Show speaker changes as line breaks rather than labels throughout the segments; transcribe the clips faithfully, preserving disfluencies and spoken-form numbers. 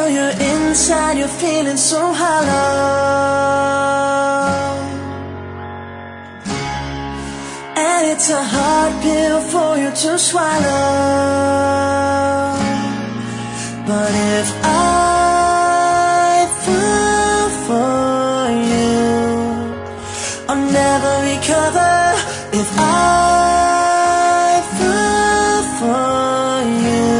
know you're inside, you're feeling so hollow, and it's a hard pill for you to swallow. But if I fall for you, I'll never recover. If I fall for you,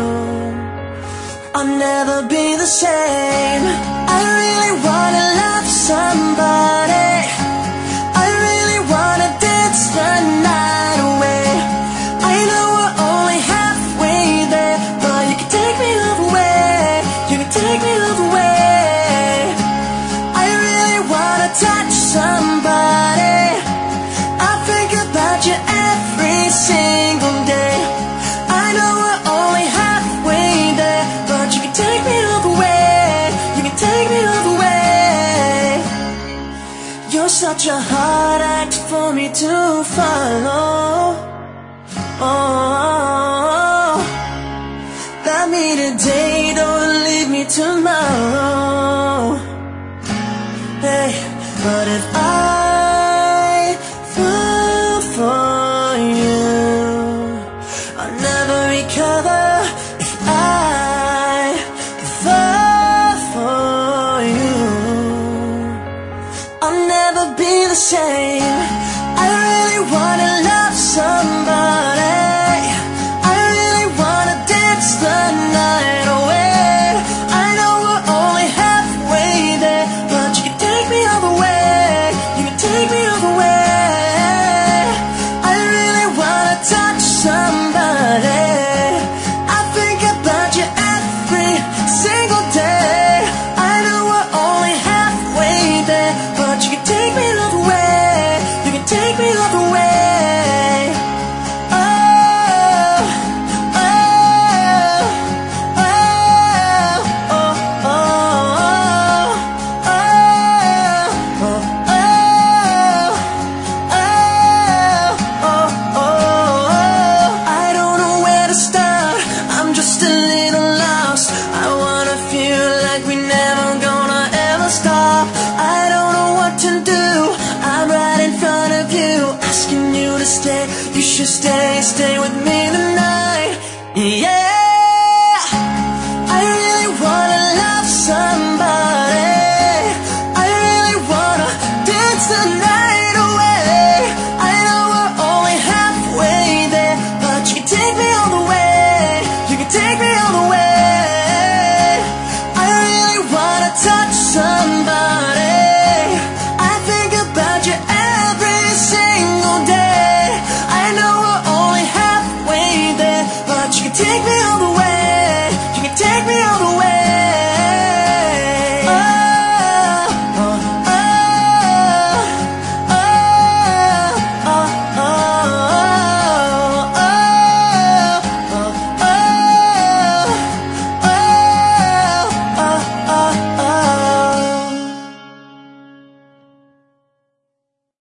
I'll never be the same. I really wanna love somebody, I really wanna dance the night away. I know we're only halfway there, but you can take me all the way, you can take me all the way. I really wanna touch somebody, I think about you every single day. I know we're only halfway there, but you can take me all the way, you can take me all the way. You're such a hard act for me to follow. Oh, love me today, don't leave me tomorrow. Hey, but if I fall for you, I'll never recover. If I fall for you, I'll never be the same. I really wanna love somebody, I really wanna dance the night away. I know we're only halfway there, but you can take me all the way, you can take me all the way. I really wanna touch somebody, I think about you every single day. I know we're only halfway there, but you can take me all the way, you can take me all the way. Oh, oh, oh, oh, oh, oh, oh, oh, oh. I don't know where to start, I'm just a little lost. I wanna feel like we never gonna ever stop. I don't know what to do, I'm right in front of you, asking you to stay. You should stay, stay with me tonight. Yeah, I really wanna love somebody, I really wanna dance the night away. I know we're only halfway there, but you can take me all the way, you can take me all the way. I really wanna touch somebody, I think about you every single day. I know we're only halfway there, but you can take me all the way.